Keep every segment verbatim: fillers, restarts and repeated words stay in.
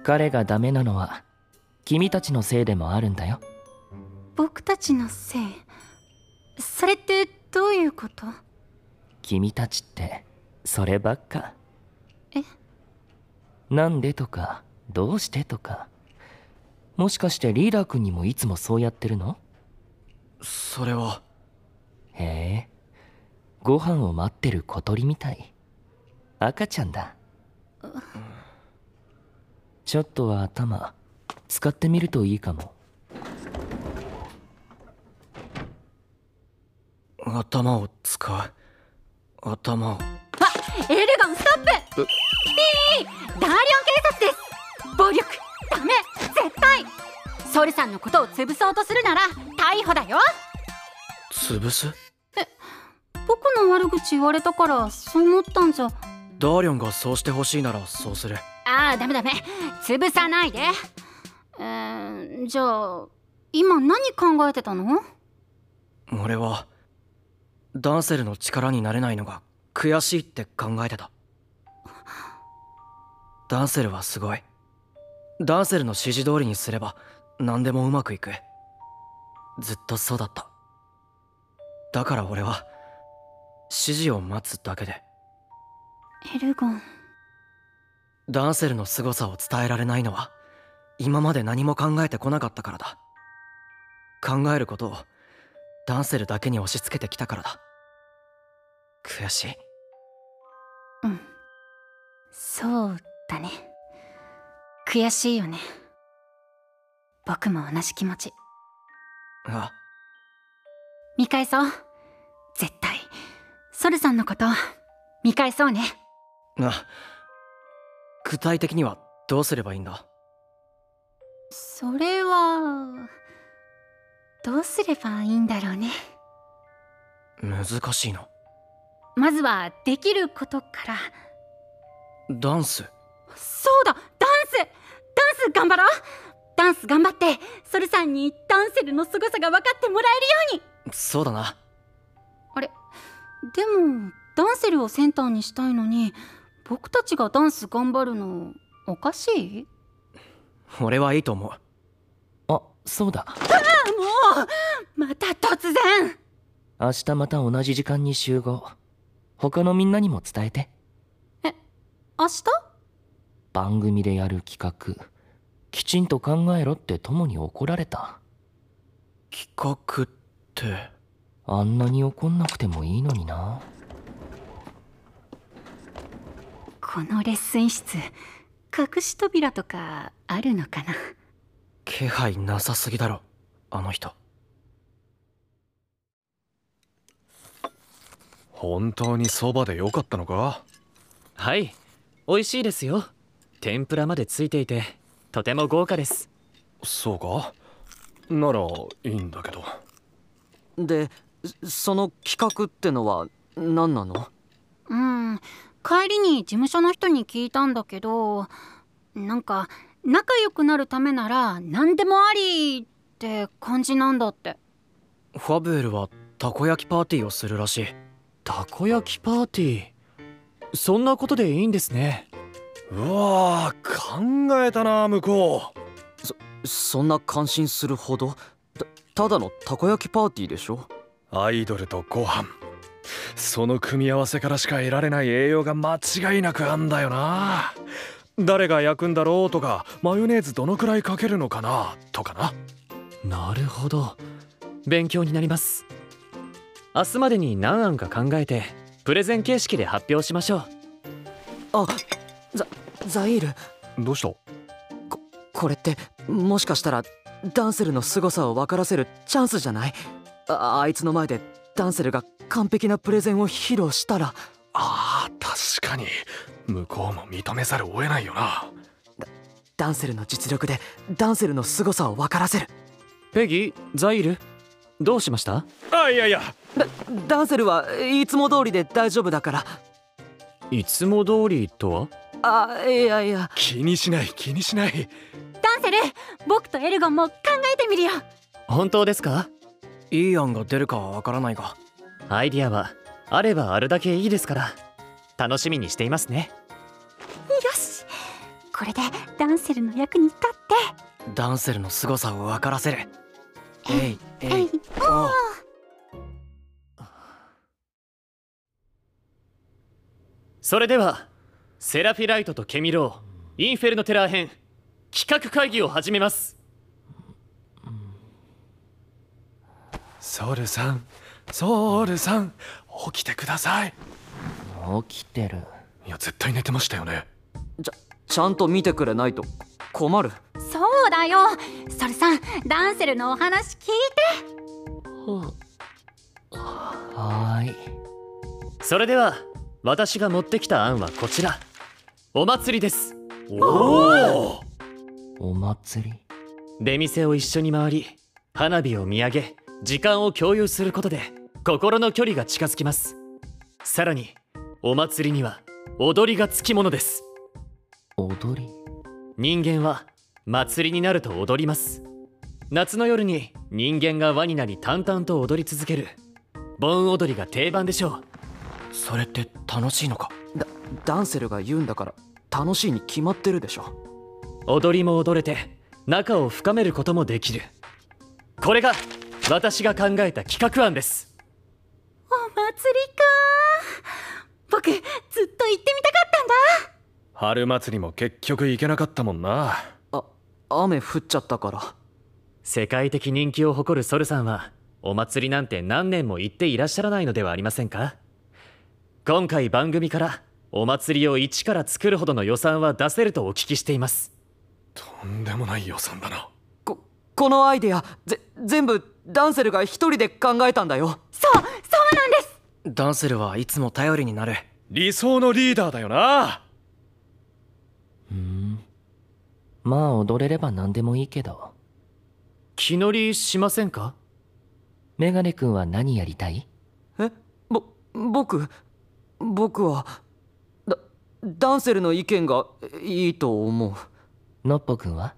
彼がダメなのは君たちのせいでもあるんだよ。 僕たちのせい？それってどういうこと？ 君たちってそればっか。 え？ なんでとかどうしてとか。もしかしてリーダー君にもいつもそうやってるの？ それは。 へえ、ご飯を待ってる小鳥みたい。赤ちゃんだ。ちょっとは頭使ってみるといいかも。 頭を使う。頭を。 あ、エルゴンストップ。ピー、ダーリオン警察です。暴力ダメ、絶対。ソルさんのことを潰そうとするなら逮捕だよ。 潰す？ え、僕の悪口言われたからそう思ったんじゃ。 ダーリョンがそうしてほしいならそうする。 ああ、ダメダメ、潰さないで。えー、じゃあ今何考えてたの？ 俺はダンセルの力になれないのが悔しいって考えてた。ダンセルはすごい。ダンセルの指示通りにすれば何でもうまくいく。ずっとそうだった。だから俺は指示を待つだけで。 エルゴン。 ダンセルの凄さを伝えられないのは今まで何も考えてこなかったからだ。考えることをダンセルだけに押し付けてきたからだ。悔しい。 うん、そうだね。悔しいよね。僕も同じ気持ち。 あ、 見返そう。絶対ソルさんのこと見返そうね。 あ、具体的にはどうすればいいんだ？ それはどうすればいいんだろうね。 難しいな。 まずはできることから。 ダンス？ そうだ、ダンスダンス頑張ろう。ダンス頑張ってソルさんにダンセルの凄さが分かってもらえるように。 そうだな。 あれ、でもダンセルをセンターにしたいのに僕たちがダンス頑張るのおかしい？ 俺はいいと思う。 あ、そうだ。 ああ、もうまた突然。 明日また同じ時間に集合。他のみんなにも伝えて。 え、明日？ 番組でやる企画きちんと考えろって友に怒られた。 企画って？ あんなに怒んなくてもいいのにな。 このレッスン室隠し扉とかあるのかな？ 気配なさすぎだろあの人。 本当にそばでよかったのか？ はい、美味しいですよ。天ぷらまでついていてとても豪華です。 そうか？ならいいんだけど。 で、その企画ってのは何なの？ うん、帰りに事務所の人に聞いたんだけど、なんか仲良くなるためなら何でもありって感じなんだって。 ファブエルはたこ焼きパーティーをするらしい。 たこ焼きパーティー、そんなことでいいんですね。 うわー、考えたな向こう。そそんな感心するほど？ た, ただのたこ焼きパーティーでしょ？ アイドルとご飯、その組み合わせからしか得られない栄養が間違いなくあんだよな。誰が焼くんだろうとか、マヨネーズどのくらいかけるのかなとかな。 なるほど、勉強になります。明日までに何案か考えてプレゼン形式で発表しましょう。 あ、ザザイール。 どうした？ ここれってもしかしたらダンセルの凄さを分からせるチャンスじゃない？ あ, あいつの前でダンセルが完璧なプレゼンを披露したら。 あー、確かに向こうも認めざるを得ないよな。 ダンセルの実力でダンセルの凄さを分からせる。 ペギー、ザイール、どうしました？ あ、いやいや、 ダ, ダンセルはいつも通りで大丈夫だから。 いつも通りとは？ あ、いやいや、 気にしない気にしない。 ダンセル、僕とエルゴンも考えてみるよ。 本当ですか？ いい案が出るかはわからないが、 アイディアはあればあるだけいいですから楽しみにしていますね。 よし、 これでダンセルの役に立って。 ダンセルの凄さを分からせる。えいえいえいおう。 それではセラフィライトとケミローインフェルノテラー編企画会議を始めます。 ソルさん、ソルさん、起きてください。 起きてる。 いや、絶対寝てましたよね。 ちゃちゃんと見てくれないと困る。 そうだよ。ソルさん、ダンセルのお話聞いて。 はーい。 それでは私が持ってきた案はこちら。お祭りです。 おお。 お祭り。 出店を一緒に回り花火を見上げ時間を共有することで心の距離が近づきます。さらにお祭りには踊りがつきものです。 踊り。 人間は祭りになると踊ります。夏の夜に人間が輪になり淡々と踊り続ける盆踊りが定番でしょう。 それって楽しいのか。だダンセルが言うんだから楽しいに決まってるでしょ。 踊りも踊れて仲を深めることもできる。これが私が考えた企画案です。 お祭りか。僕ずっと行ってみたかったんだ。 春祭りも結局行けなかったもんな。 あ雨降っちゃったから。 世界的人気を誇るソルさんはお祭りなんて何年も行っていらっしゃらないのではありませんか。今回番組からお祭りを一から作るほどの予算は出せるとお聞きしています。 とんでもない予算だな。 ここのアイデアぜ全部ダンセルが一人で考えたんだよ。 そうそうなんです。 ダンセルはいつも頼りになる。 理想のリーダーだよな。 ふん。まあ踊れれば何でもいいけど。 気乗りしませんか。 メガネ君は何やりたい？ えぼ僕僕はダダンセルの意見がいいと思う。 ノッポ君は？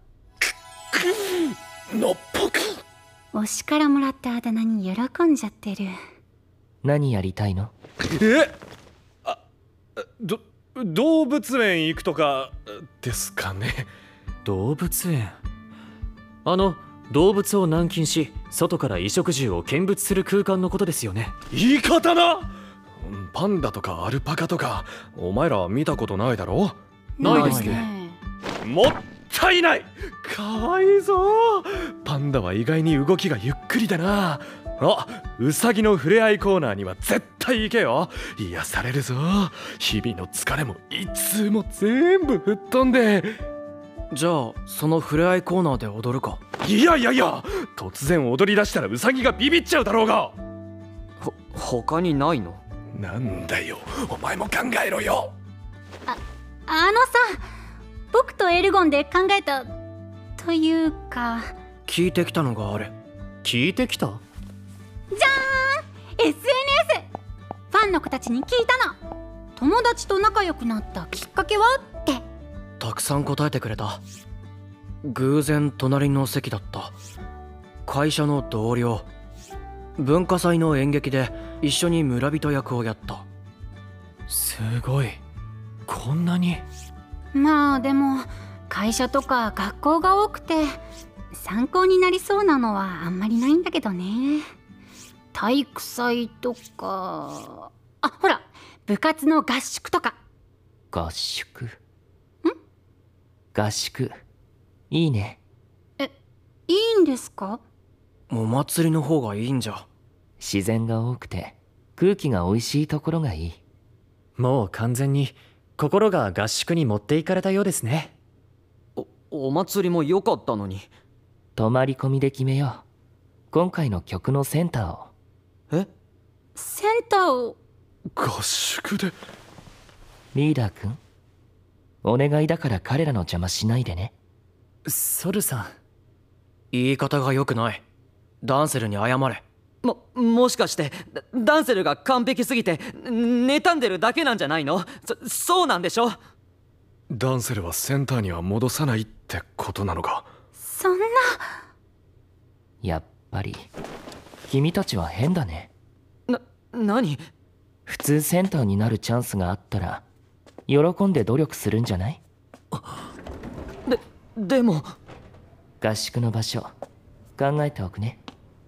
のっぽく推しからもらったあだ名に喜んじゃってる。 何やりたいの？ えあど動物園行くとかですかね。 動物園。あの動物を軟禁し外から衣食住を見物する空間のことですよね。 言い方な。パンダとかアルパカとかお前ら見たことないだろ。 ないですね。 もったいない。かわいいぞ。パンダは意外に動きがゆっくりだな。あ、ウサギの触れ合いコーナーには絶対行けよ。癒されるぞ。日々の疲れもいつも全部吹っ飛んで。 じゃあその触れ合いコーナーで踊るか。 いやいやいや、突然踊り出したらウサギがビビっちゃうだろうが。 ほ他にないの？ なんだよ、お前も考えろよ。 ああのさ、僕とエルゴンで考えたというか。 聞いてきたのがある。 聞いてきた？ じゃーん エスエヌエス。 ファンの子たちに聞いたの。友達と仲良くなったきっかけはって。 たくさん答えてくれた。偶然隣の席だった。会社の同僚。文化祭の演劇で一緒に村人役をやった。 すごい。こんなに。 まあでも会社とか学校が多くて参考になりそうなのはあんまりないんだけどね。体育祭とか、あ、ほら部活の合宿とか。 合宿？ん？合宿いいね。 え、いいんですか？ お祭りの方がいいんじゃ。 自然が多くて空気が美味しいところがいい。 もう完全に心が合宿に持っていかれたようですね。 おお祭りも良かったのに。 泊まり込みで決めよう。今回の曲のセンターを。 え？ センターを。 合宿で。 リーダー君、お願いだから彼らの邪魔しないでね。 ソルさん、 言い方が良くない。ダンセルに謝れ。ももしかしてダンセルが完璧すぎて妬んでるだけなんじゃないの？そそうなんでしょ？ ダンセルはセンターには戻さないってことなのか。 そんな。 やっぱり君たちは変だね。 な、何？ 普通センターになるチャンスがあったら喜んで努力するんじゃない？ でも合宿の場所考えておくね。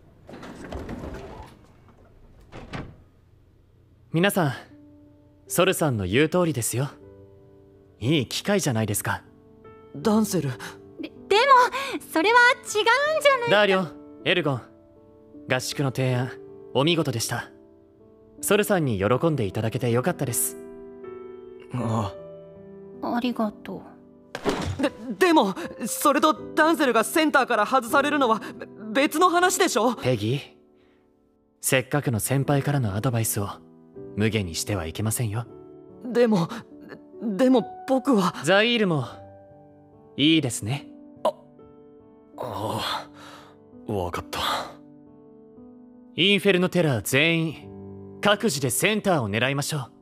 皆さん、ソルさんの言う通りですよ。いい機会じゃないですか。 ダンセル。 ででもそれは違うんじゃない。 ダーリョン、エルゴン、合宿の提案お見事でした。ソルさんに喜んでいただけてよかったです。 あありがとあ。ででもそれとダンセルがセンターから外されるのは別の話でしょ。 ペギー、せっかくの先輩からのアドバイスを無限にしてはいけませんよ。 でもでも僕は。 ザイールもいいですね。 ああ、分かった。 インフェルノテラー全員各自でセンターを狙いましょう。